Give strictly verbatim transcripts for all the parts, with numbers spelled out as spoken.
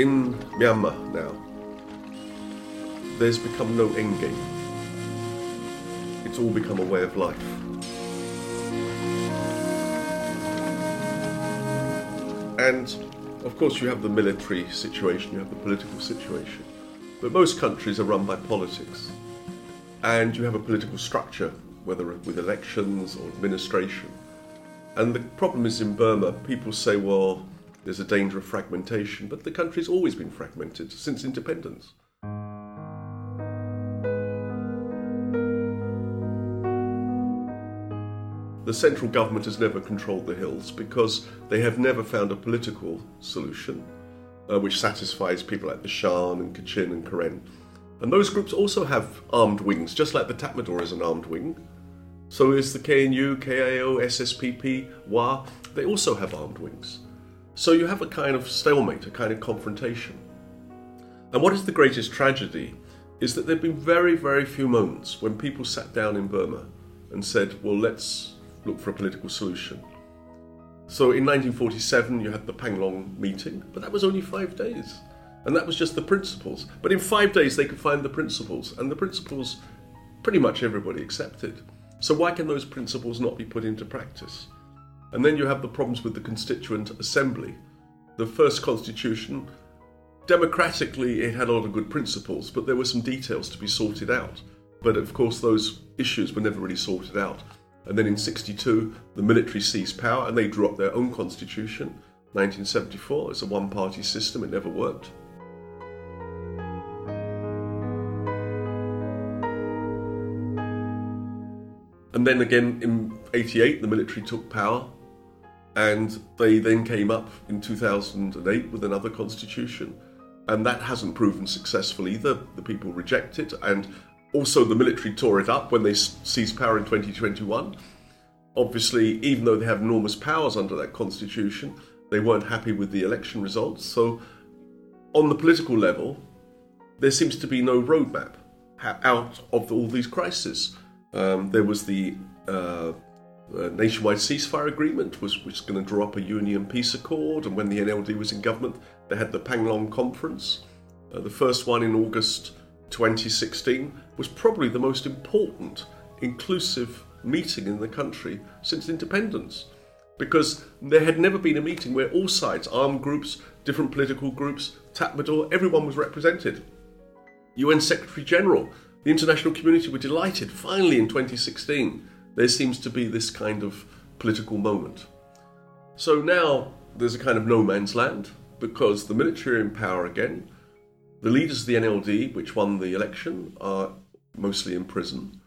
in Myanmar now, there's become no end game. It's all become a way of life. And of course you have the military situation, you have the political situation, but most countries are run by politics. And you have a political structure, whether with elections or administration. And the problem is in Burma, people say, well, there's a danger of fragmentation, but the country's always been fragmented since independence. The central government has never controlled the hills because they have never found a political solution uh, which satisfies people like the Shan and Kachin and Karen. And those groups also have armed wings, just like the Tatmadaw is an armed wing. So is the K N U, K I O, S S P P, W A. They also have armed wings. So you have a kind of stalemate, a kind of confrontation. And what is the greatest tragedy is that there have been very, very few moments when people sat down in Burma and said, well, let's look for a political solution. So in nineteen forty-seven, you had the Panglong meeting, but that was only five days. And that was just the principles. But in five days, they could find the principles, and the principles pretty much everybody accepted. So why can those principles not be put into practice? And then you have the problems with the Constituent Assembly. The first constitution, democratically, it had a lot of good principles, but there were some details to be sorted out. But of course, those issues were never really sorted out. And then in sixty-two, the military seized power and they drew up their own constitution. nineteen seventy-four, it's a one-party system, it never worked. And then again in eighty-eight, the military took power and they then came up in two thousand eight with another constitution. And that hasn't proven successful either. The people reject it, and also the military tore it up when they seized power in twenty twenty-one. Obviously, even though they have enormous powers under that constitution, they weren't happy with the election results. So on the political level, there seems to be no roadmap out of all these crises. Um, there was the uh, uh, nationwide ceasefire agreement, was, which was going to draw up a union peace accord. And when the N L D was in government, they had the Panglong Conference. Uh, the first one in August twenty sixteen was probably the most important inclusive meeting in the country since independence. Because there had never been a meeting where all sides, armed groups, different political groups, Tatmadaw, everyone was represented. U N Secretary General, the international community were delighted. Finally, in twenty sixteen, there seems to be this kind of political moment. So now there's a kind of no man's land because the military are in power again. The leaders of the N L D, which won the election, are mostly in prison.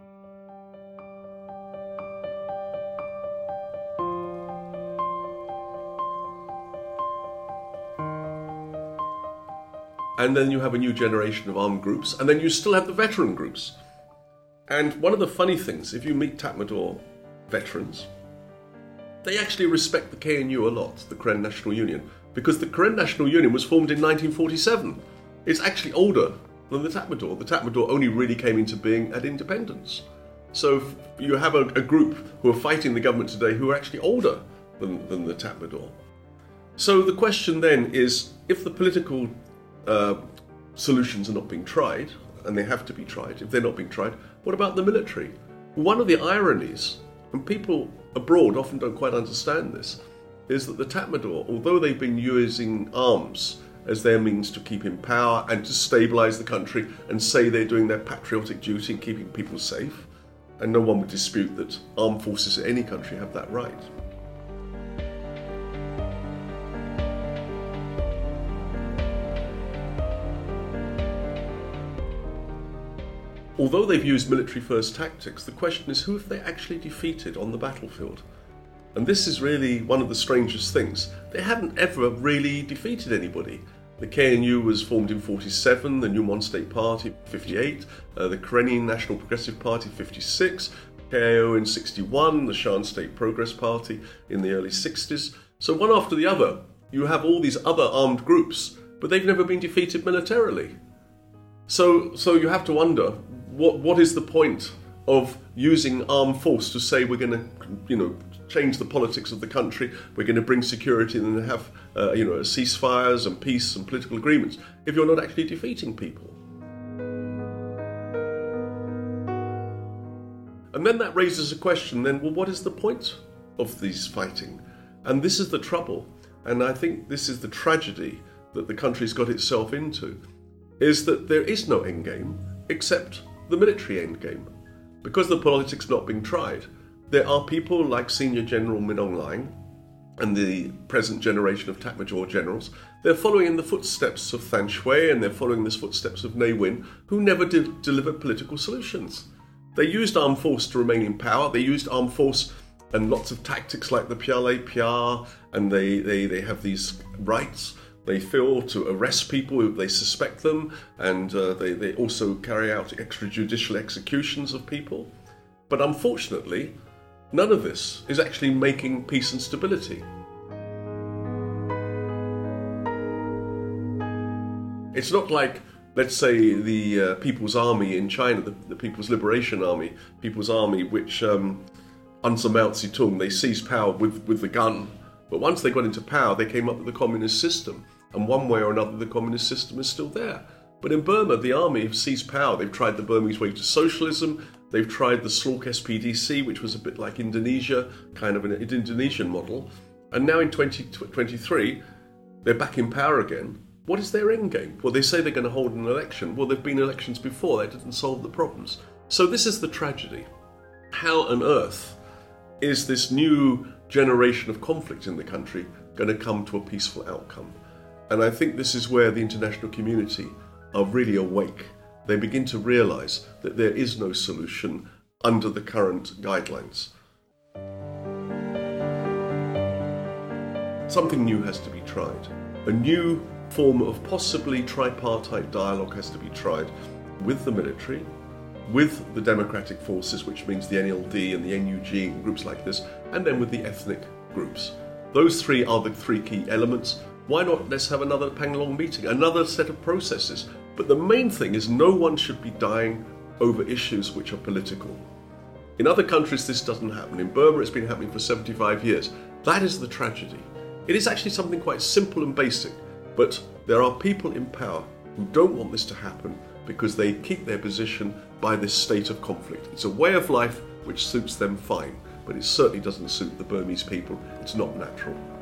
And then you have a new generation of armed groups, and then you still have the veteran groups. And one of the funny things, if you meet Tatmadaw veterans, they actually respect the K N U a lot, the Karen National Union, because the Karen National Union was formed in nineteen forty-seven. It's actually older than the Tatmadaw. The Tatmadaw only really came into being at independence. So you have a, a group who are fighting the government today who are actually older than, than the Tatmadaw. So the question then is, if the political Uh, solutions are not being tried, and they have to be tried, if they're not being tried, what about the military? One of the ironies, and people abroad often don't quite understand this, is that the Tatmadaw, although they've been using arms as their means to keep in power and to stabilise the country and say they're doing their patriotic duty in keeping people safe, and no one would dispute that armed forces in any country have that right. Although they've used military-first tactics, the question is, who have they actually defeated on the battlefield? And this is really one of the strangest things. They haven't ever really defeated anybody. The K N U was formed in forty-seven, the Nyumon State Party fifty-eight, uh, the Karennian National Progressive Party fifty-six, K I O in sixty-one, the Shan State Progress Party in the early sixties. So one after the other, you have all these other armed groups, but they've never been defeated militarily. So, so you have to wonder, what what is the point of using armed force to say we're going to, you know, change the politics of the country, we're going to bring security and have uh, you know, ceasefires and peace and political agreements if you're not actually defeating people? And then that raises a question then, well, what is the point of these fighting? And this is the trouble, and I think this is the tragedy that the country's got itself into, is that there is no endgame except the military endgame. Because the politics not being tried, there are people like Senior General Min Aung Hlaing and the present generation of Tak Major generals. They're following in the footsteps of Than Shwe, and they're following the footsteps of Ne Win, who never did deliver political solutions. They used armed force to remain in power. They used armed force and lots of tactics like the Pyar Le Pyar, and they, they, they have these rights they feel to arrest people if they suspect them, and uh, they, they also carry out extrajudicial executions of people. But unfortunately, none of this is actually making peace and stability. It's not like, let's say, the uh, People's Army in China, the, the People's Liberation Army, People's Army, which um, under Mao Zedong, they seized power with, with the gun. But once they got into power, they came up with the communist system. And one way or another, the communist system is still there. But in Burma, the army have seized power. They've tried the Burmese way to socialism. They've tried the Slork S P D C, which was a bit like Indonesia, kind of an Indonesian model. And now in twenty twenty-three, they're back in power again. What is their end game? Well, they say they're going to hold an election. Well, there have been elections before. That didn't solve the problems. So this is the tragedy. How on earth is this new generation of conflict in the country going to come to a peaceful outcome? And I think this is where the international community are really awake. They begin to realise that there is no solution under the current guidelines. Something new has to be tried. A new form of possibly tripartite dialogue has to be tried with the military, with the democratic forces, which means the N L D and the N U G and groups like this, and then with the ethnic groups. Those three are the three key elements. Why not let's have another Panglong meeting, another set of processes? But the main thing is no one should be dying over issues which are political. In other countries this doesn't happen. In Burma it's been happening for seventy-five years. That is the tragedy. It is actually something quite simple and basic, but there are people in power who don't want this to happen because they keep their position by this state of conflict. It's a way of life which suits them fine, but it certainly doesn't suit the Burmese people. It's not natural.